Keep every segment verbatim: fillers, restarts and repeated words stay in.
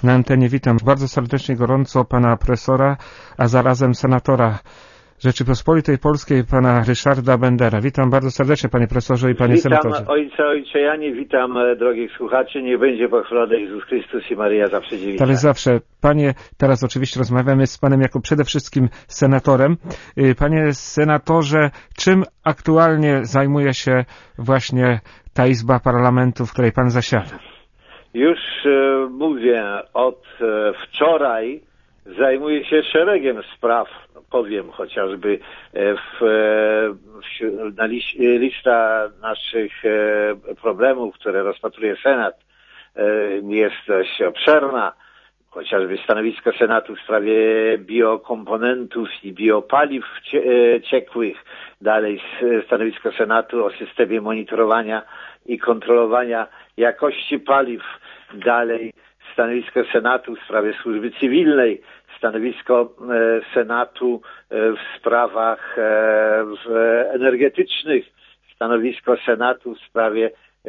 Na antenie witam bardzo serdecznie, gorąco pana profesora, a zarazem senatora Rzeczypospolitej Polskiej, pana Ryszarda Bendera. Witam bardzo serdecznie, panie profesorze i panie witam, senatorze. Witam ojcze, ojcze Janie, witam drogich słuchaczy. Niech będzie pochwalony Jezus Chrystus i Maryja zawsze dziewica. Ale zawsze. Panie, teraz oczywiście rozmawiamy z panem jako przede wszystkim senatorem. Panie senatorze, czym aktualnie zajmuje się właśnie ta Izba Parlamentu, w której pan zasiada? Już e, mówię, od e, wczoraj zajmuję się szeregiem spraw, powiem chociażby e, w, w, na liś, lista naszych e, problemów, które rozpatruje Senat, e, jest dość obszerna. Chociażby stanowisko Senatu w sprawie biokomponentów i biopaliw ciekłych. Dalej stanowisko Senatu o systemie monitorowania i kontrolowania jakości paliw. Dalej stanowisko Senatu w sprawie służby cywilnej. Stanowisko Senatu w sprawach energetycznych. Stanowisko Senatu w sprawie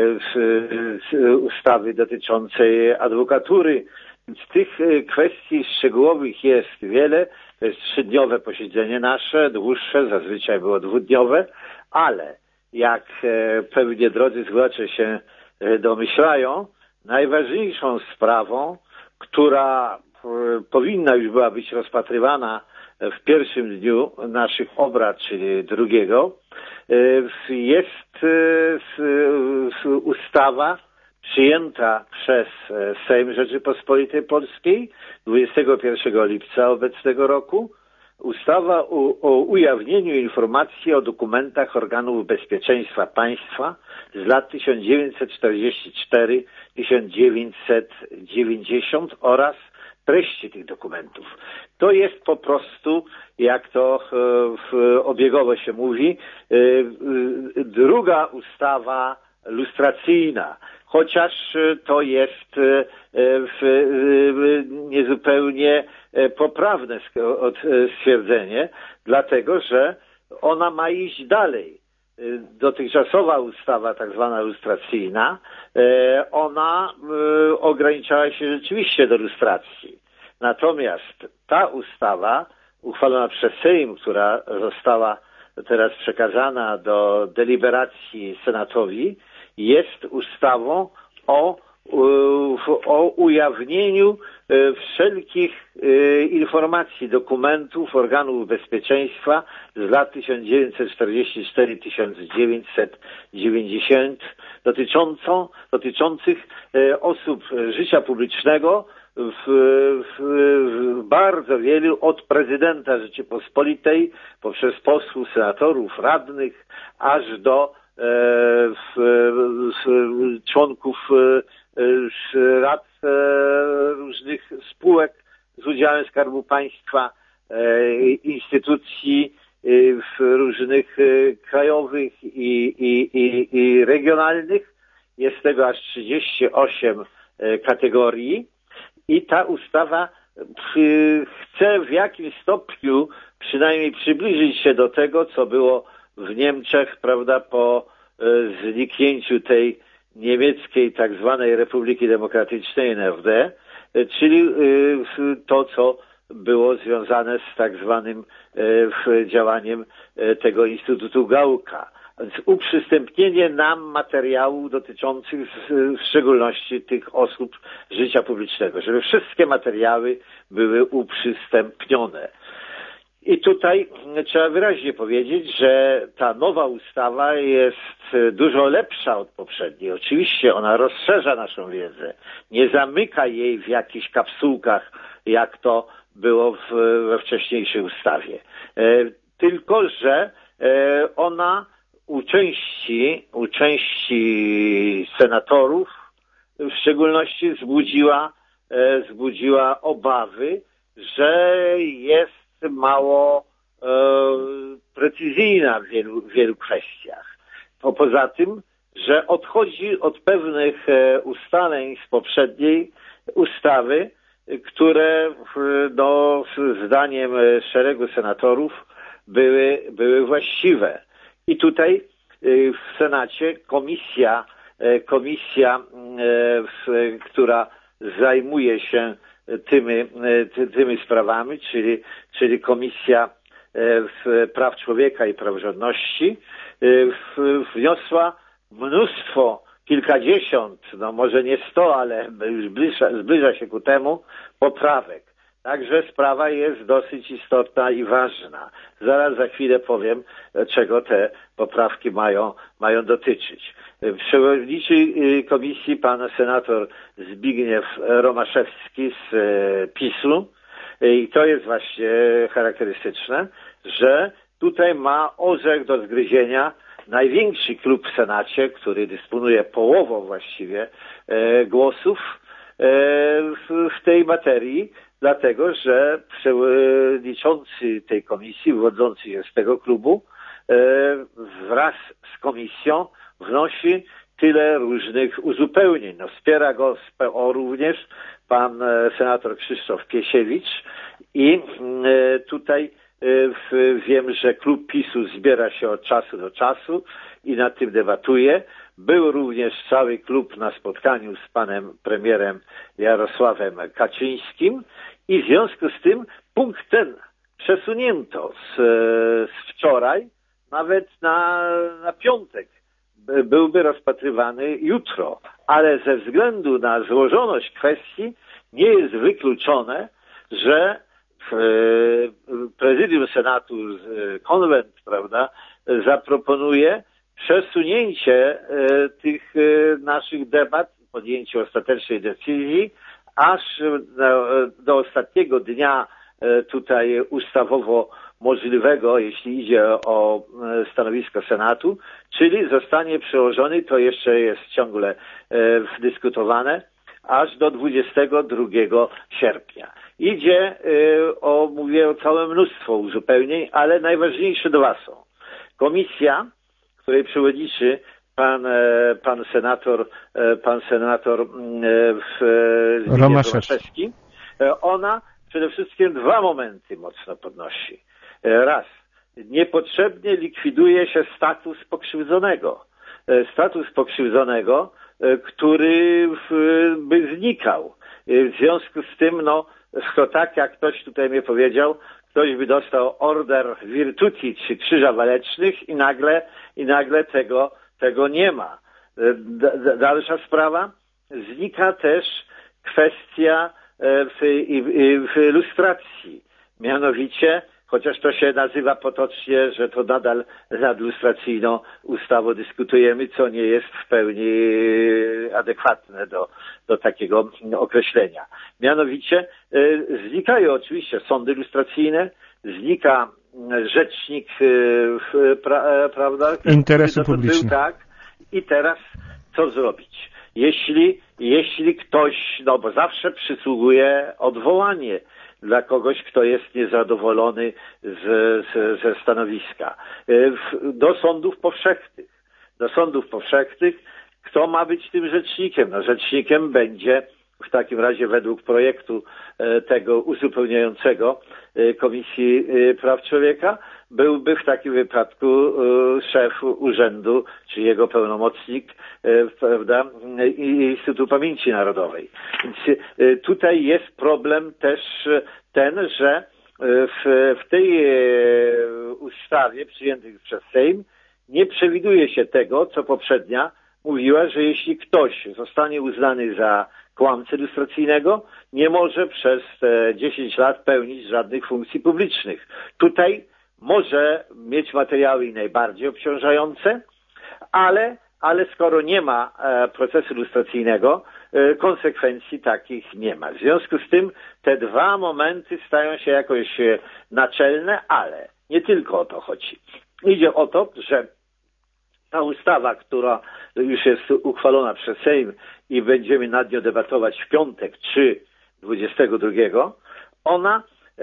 ustawy dotyczącej adwokatury. Więc tych kwestii szczegółowych jest wiele. To jest trzydniowe posiedzenie nasze, dłuższe, zazwyczaj było dwudniowe, ale jak pewnie drodzy słuchacze się domyślają, najważniejszą sprawą, która powinna już była być rozpatrywana w pierwszym dniu naszych obrad, czyli drugiego, jest ustawa przyjęta przez Sejm Rzeczypospolitej Polskiej dwudziestego pierwszego lipca obecnego roku, ustawa o, o ujawnieniu informacji o dokumentach organów bezpieczeństwa państwa z lat tysiąc dziewięćset czterdziesty czwarty do tysiąc dziewięćset dziewięćdziesiątego oraz treści tych dokumentów. To jest po prostu, jak to obiegowo się mówi, druga ustawa lustracyjna. Chociaż to jest niezupełnie poprawne stwierdzenie, dlatego że ona ma iść dalej. Dotychczasowa ustawa, tak zwana lustracyjna, ona ograniczała się rzeczywiście do lustracji. Natomiast ta ustawa, uchwalona przez Sejm, która została teraz przekazana do deliberacji Senatowi, jest ustawą o, o ujawnieniu wszelkich informacji, dokumentów organów bezpieczeństwa z lat tysiąc dziewięćset czterdziesty czwarty do tysiąc dziewięćset dziewięćdziesiątego dotyczącą, dotyczących osób życia publicznego w, w, w bardzo wielu, od prezydenta Rzeczypospolitej poprzez posłów, senatorów, radnych, aż do W, w, członków z rad różnych spółek z udziałem Skarbu Państwa, instytucji różnych krajowych i, i, i, i regionalnych. Jest tego aż trzydzieści osiem kategorii i ta ustawa chce w jakimś stopniu przynajmniej przybliżyć się do tego, co było w Niemczech, prawda, po zniknięciu tej niemieckiej tak zwanej Republiki Demokratycznej N F D, czyli to, co było związane z tak zwanym działaniem tego Instytutu Gaucka. Więc uprzystępnienie nam materiałów dotyczących w szczególności tych osób życia publicznego, żeby wszystkie materiały były uprzystępnione. I tutaj trzeba wyraźnie powiedzieć, że ta nowa ustawa jest dużo lepsza od poprzedniej. Oczywiście ona rozszerza naszą wiedzę, nie zamyka jej w jakichś kapsułkach, jak to było w, we wcześniejszej ustawie. E, tylko że e, ona u części, u części senatorów w szczególności wzbudziła, e, wzbudziła obawy, że jest mało e, precyzyjna w wielu, w wielu kwestiach. To poza tym, że odchodzi od pewnych e, ustaleń z poprzedniej ustawy, które no, zdaniem szeregu senatorów były, były właściwe. I tutaj e, w Senacie komisja, e, komisja, e, w, która zajmuje się tymi, tymi sprawami, czyli, czyli Komisja Praw Człowieka i Praworządności wniosła mnóstwo, kilkadziesiąt, no może nie sto, ale już zbliża, zbliża się ku temu, poprawek. Także sprawa jest dosyć istotna i ważna. Zaraz za chwilę powiem, czego te poprawki mają, mają dotyczyć. Przewodniczący komisji, pan senator Zbigniew Romaszewski z PiS-u, i to jest właśnie charakterystyczne, że tutaj ma orzech do zgryzienia największy klub w Senacie, który dysponuje połową właściwie e, głosów e, w, w tej materii, dlatego że przewodniczący tej komisji, wywodzący się z tego klubu, e, wraz z komisją wnosi tyle różnych uzupełnień. No, wspiera go z P O również pan e, senator Krzysztof Piesiewicz i e, tutaj wiem, że klub PiS-u zbiera się od czasu do czasu i nad tym debatuje. Był również cały klub na spotkaniu z panem premierem Jarosławem Kaczyńskim i w związku z tym punkt ten przesunięto z, z wczoraj nawet na, na piątek. Byłby rozpatrywany jutro, ale ze względu na złożoność kwestii nie jest wykluczone, że prezydium Senatu, konwent, prawda, zaproponuje przesunięcie tych naszych debat, podjęcie ostatecznej decyzji, aż do ostatniego dnia tutaj ustawowo możliwego, jeśli idzie o stanowisko Senatu, czyli zostanie przełożony, to jeszcze jest ciągle dyskutowane, aż do dwudziestego drugiego sierpnia. Idzie y, o, mówię, o całe mnóstwo uzupełnień, ale najważniejsze dwa są. Komisja, której przewodniczy pan, e, pan senator, e, pan senator e, Romaszewski, e, ona przede wszystkim dwa momenty mocno podnosi. E, raz, niepotrzebnie likwiduje się status pokrzywdzonego. E, status pokrzywdzonego, e, który w, by znikał. E, w związku z tym, no, to tak jak ktoś tutaj mnie powiedział, ktoś by dostał order Virtuti czy Krzyża Walecznych i nagle, i nagle tego, tego nie ma. D- dalsza sprawa, znika też kwestia w, w, w lustracji. Mianowicie, chociaż to się nazywa potocznie, że to nadal nad lustracyjną ustawą dyskutujemy, co nie jest w pełni adekwatne do, do takiego określenia. Mianowicie e, znikają oczywiście sądy lustracyjne, znika rzecznik e, pra, prawda, interesu publicznego. Tak. I teraz co zrobić? Jeśli, jeśli ktoś, no bo zawsze przysługuje odwołanie dla kogoś, kto jest niezadowolony z, z, ze stanowiska. Do sądów powszechnych. Do sądów powszechnych. Kto ma być tym rzecznikiem? No, rzecznikiem będzie w takim razie według projektu tego uzupełniającego Komisji Praw Człowieka byłby w takim wypadku szef urzędu, czy jego pełnomocnik, prawda, Instytutu Pamięci Narodowej. Więc tutaj jest problem też ten, że w, w tej ustawie przyjętej przez Sejm nie przewiduje się tego, co poprzednia mówiła, że jeśli ktoś zostanie uznany za kłamcę lustracyjnego, nie może przez dziesięć lat pełnić żadnych funkcji publicznych. Tutaj może mieć materiały i najbardziej obciążające, ale, ale skoro nie ma procesu lustracyjnego, konsekwencji takich nie ma. W związku z tym te dwa momenty stają się jakoś naczelne, ale nie tylko o to chodzi. Idzie o to, że ta ustawa, która już jest uchwalona przez Sejm i będziemy nad nią debatować w piątek czy dwudziestego drugiego, ona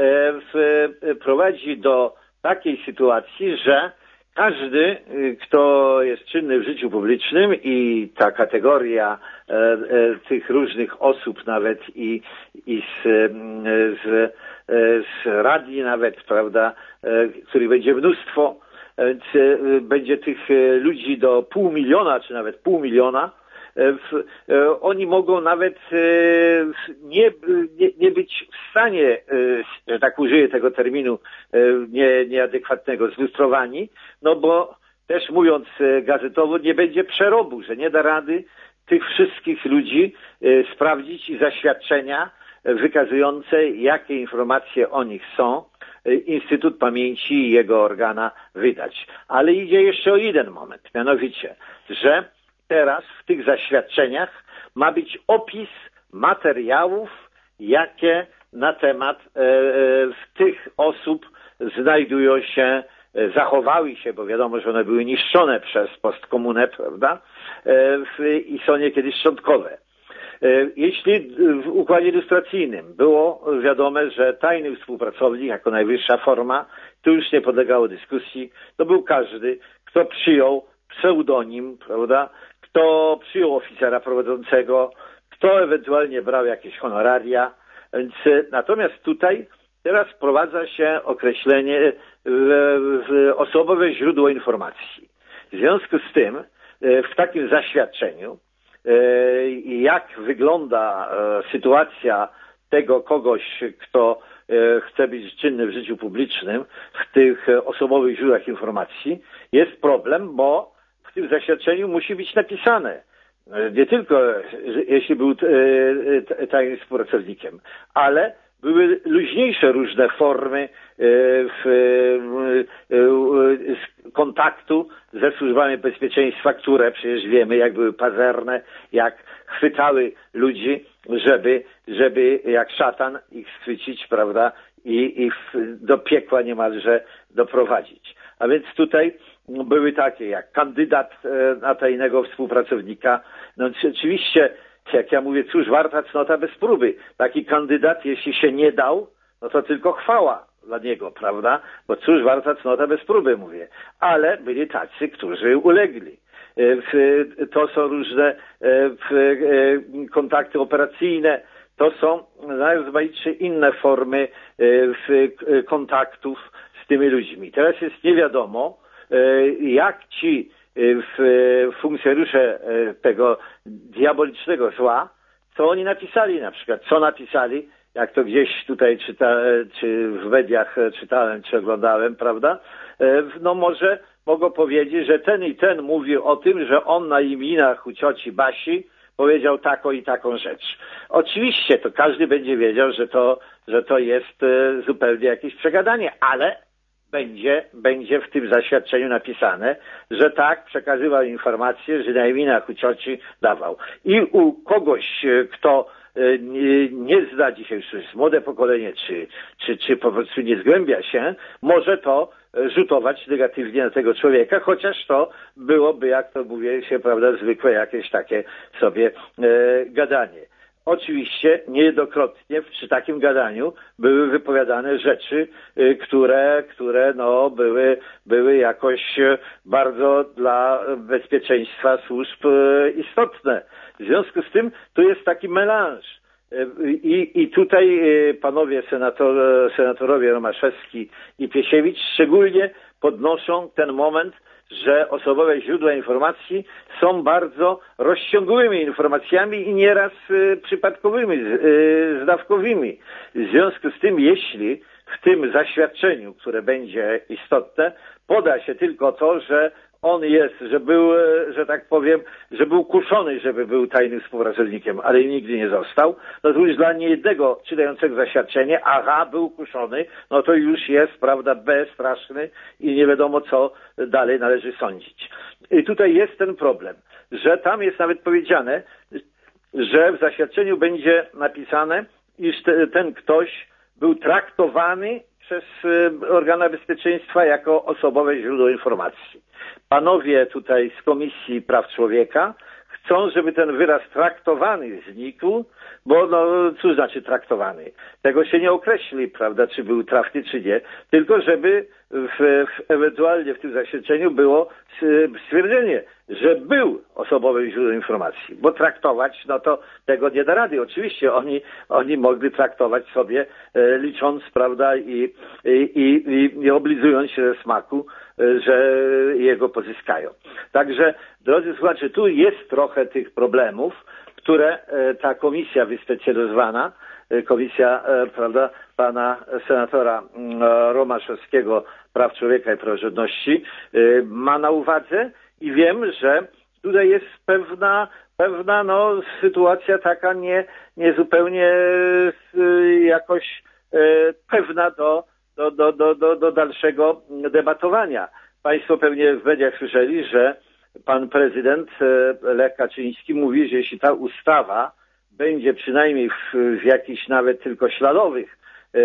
e, prowadzi do takiej sytuacji, że każdy, kto jest czynny w życiu publicznym i ta kategoria e, e, tych różnych osób nawet i, i z, z, z radni nawet, prawda, e, których będzie mnóstwo, więc będzie tych ludzi do pół miliona, czy nawet pół miliona, Oni mogą nawet nie, nie, nie być w stanie, że tak użyję tego terminu nie, nieadekwatnego, zlustrowani, no bo też mówiąc gazetowo, nie będzie przerobu, że nie da rady tych wszystkich ludzi sprawdzić i zaświadczenia wykazujące, jakie informacje o nich są, Instytut Pamięci i jego organa wydać. Ale idzie jeszcze o jeden moment, mianowicie, że teraz w tych zaświadczeniach ma być opis materiałów, jakie na temat e, tych osób znajdują się, zachowały się, bo wiadomo, że one były niszczone przez postkomunę, prawda, e, i są niekiedy szczątkowe. Jeśli w układzie ilustracyjnym było wiadome, że tajny współpracownik jako najwyższa forma, to już nie podlegało dyskusji, to był każdy, kto przyjął pseudonim, prawda, kto przyjął oficera prowadzącego, kto ewentualnie brał jakieś honoraria. Więc natomiast tutaj teraz wprowadza się określenie w, w osobowe źródło informacji. W związku z tym w takim zaświadczeniu, jak wygląda sytuacja tego kogoś, kto chce być czynny w życiu publicznym, w tych osobowych źródłach informacji, jest problem, bo w tym zaświadczeniu musi być napisane, nie tylko jeśli był tajnym współpracownikiem, ale były luźniejsze różne formy kontaktu ze służbami bezpieczeństwa, które przecież wiemy, jak były pazerne, jak chwytały ludzi, żeby, żeby jak szatan ich schwycić, prawda, i, i do piekła niemalże doprowadzić. A więc tutaj były takie jak kandydat na tajnego współpracownika. No oczywiście, jak ja mówię, cóż warta cnota bez próby. Taki kandydat, jeśli się nie dał, no to tylko chwała dla niego, prawda? Bo cóż warta cnota bez próby, mówię. Ale byli tacy, którzy ulegli. To są różne kontakty operacyjne, to są najrozmaitsze inne formy kontaktów z tymi ludźmi. Teraz jest nie wiadomo, jak ci funkcjonariusze tego diabolicznego zła, co oni napisali na przykład, co napisali, jak to gdzieś tutaj czyta, czy w mediach czytałem, czy oglądałem, prawda? No może mogą powiedzieć, że ten i ten mówił o tym, że on na imieninach u cioci Basi powiedział taką i taką rzecz. Oczywiście to każdy będzie wiedział, że to, że to jest zupełnie jakieś przegadanie, ale będzie, będzie w tym zaświadczeniu napisane, że tak, przekazywał informacje, że na imieninach u cioci dawał. I u kogoś, kto nie, nie zna dzisiaj, czy jest młode pokolenie, czy, czy, czy po prostu nie zgłębia się, może to rzutować negatywnie na tego człowieka, chociaż to byłoby, jak to mówię się, prawda, zwykłe jakieś takie sobie e, gadanie. Oczywiście niejednokrotnie przy takim gadaniu były wypowiadane rzeczy, które, które no, były, były jakoś bardzo dla bezpieczeństwa służb istotne. W związku z tym tu jest taki melanż. I, i tutaj panowie senator, senatorowie Romaszewski i Piesiewicz szczególnie podnoszą ten moment, że osobowe źródła informacji są bardzo rozciągłymi informacjami i nieraz y, przypadkowymi, y, zdawkowymi. W związku z tym, jeśli w tym zaświadczeniu, które będzie istotne, poda się tylko to, że on jest, że był, że tak powiem, że był kuszony, żeby był tajnym współpracownikiem, ale nigdy nie został, no to już dla niejednego czytającego zaświadczenie, aha, był kuszony, no to już jest, prawda, bezstraszny i nie wiadomo, co dalej należy sądzić. I tutaj jest ten problem, że tam jest nawet powiedziane, że w zaświadczeniu będzie napisane, iż te, ten ktoś był traktowany przez organa bezpieczeństwa jako osobowe źródło informacji. Panowie tutaj z Komisji Praw Człowieka chcą, żeby ten wyraz traktowany znikł, bo no cóż znaczy traktowany? Tego się nie określi, prawda, czy był trafny, czy nie, tylko żeby w, w, ewentualnie w tym zaświadczeniu było stwierdzenie, że był osobowym źródłem informacji, bo traktować, no to tego nie da rady. Oczywiście oni, oni mogli traktować sobie, e, licząc, prawda, i, i, i, i oblizując się ze smaku, e, że jego pozyskają. Także, drodzy słuchacze, tu jest trochę tych problemów, które e, ta komisja wyspecjalizowana, e, komisja, e, prawda, pana senatora e, Romaszewskiego, Praw Człowieka i Praworządności, e, ma na uwadze i wiem, że tutaj jest pewna, pewna no, sytuacja taka nie, nie zupełnie e, jakoś e, pewna do, do, do, do, do, do dalszego debatowania. Państwo pewnie w mediach słyszeli, że pan prezydent Lech Kaczyński mówi, że jeśli ta ustawa będzie przynajmniej w, w jakichś nawet tylko śladowych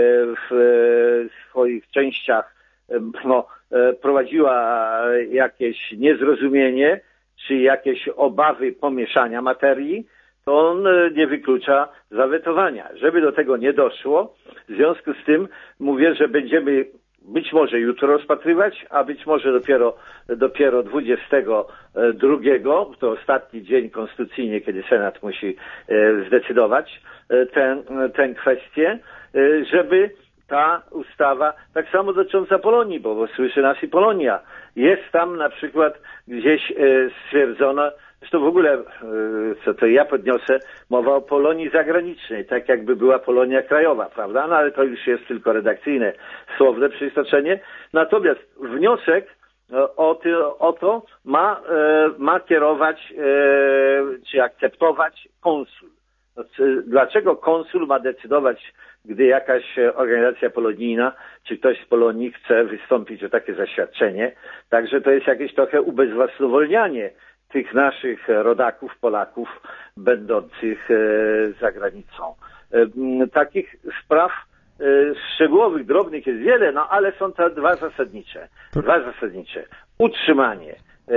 w swoich częściach no, prowadziła jakieś niezrozumienie czy jakieś obawy pomieszania materii, to on nie wyklucza zawetowania. Żeby do tego nie doszło, w związku z tym mówię, że będziemy być może jutro rozpatrywać, a być może dopiero, dopiero dwudziestego drugiego, to ostatni dzień konstytucyjnie, kiedy Senat musi zdecydować tę, tę kwestię, żeby ta ustawa, tak samo dotycząca Polonii, bo, bo słyszy nas i Polonia, jest tam na przykład gdzieś stwierdzona, zresztą w ogóle, co to ja podniosę, mowa o Polonii zagranicznej, tak jakby była Polonia krajowa, prawda? No ale to już jest tylko redakcyjne, słowne przystoczenie. Natomiast wniosek o, ty, o to ma, ma kierować, czy akceptować konsul. Dlaczego konsul ma decydować, gdy jakaś organizacja polonijna, czy ktoś z Polonii chce wystąpić o takie zaświadczenie? Także to jest jakieś trochę ubezwłasnowolnianie tych naszych rodaków, Polaków będących za granicą. Takich spraw szczegółowych, drobnych jest wiele, no ale są te dwa zasadnicze. Dwa zasadnicze. Utrzymanie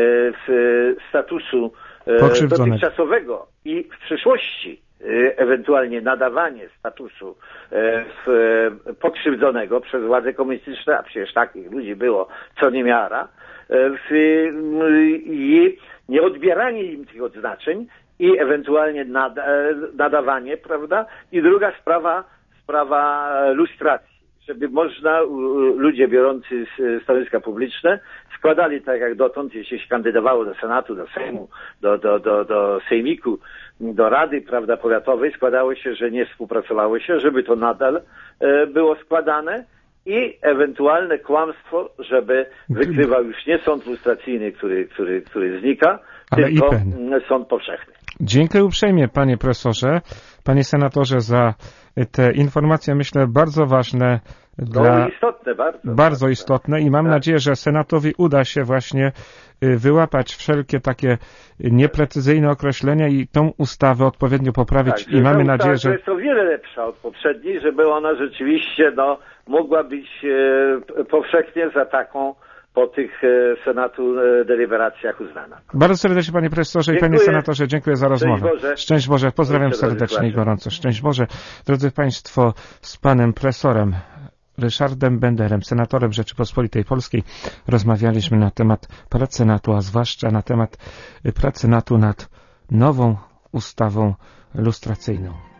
statusu dotychczasowego i w przyszłości ewentualnie nadawanie statusu pokrzywdzonego przez władze komunistyczne, a przecież takich ludzi było co niemiara, i nieodbieranie im tych odznaczeń i ewentualnie nada, nadawanie, prawda? I druga sprawa, sprawa lustracji, żeby można, ludzie biorący stanowiska publiczne składali tak jak dotąd, jeśli się kandydowało do Senatu, do Sejmu, do, do, do, do Sejmiku, do Rady, prawda, powiatowej, składało się, że nie współpracowało się, żeby to nadal e, było składane i ewentualne kłamstwo, żeby wykrywał już nie sąd lustracyjny, który, który, który znika, ale tylko sąd powszechny. Dziękuję uprzejmie, panie profesorze, panie senatorze, za te informacje, myślę, bardzo ważne. Dla... No, istotne, bardzo. Bardzo istotne i mam tak. nadzieję, że Senatowi uda się właśnie wyłapać wszelkie takie nieprecyzyjne określenia i tą ustawę odpowiednio poprawić. Tak, i mamy nadzieję, że... jest o wiele lepsza od poprzedniej, żeby ona rzeczywiście no, mogła być e, powszechnie za taką po tych e, Senatu e, deliberacjach uznana. Bardzo serdecznie, panie profesorze dziękuję. I panie senatorze, dziękuję za rozmowę. Szczęść Boże. Szczęść Boże. Pozdrawiam Szczęść serdecznie i gorąco. Szczęść Boże. Drodzy państwo, z panem profesorem Ryszardem Benderem, senatorem Rzeczypospolitej Polskiej, rozmawialiśmy na temat prac Senatu, a zwłaszcza na temat prac Senatu nad nową ustawą lustracyjną.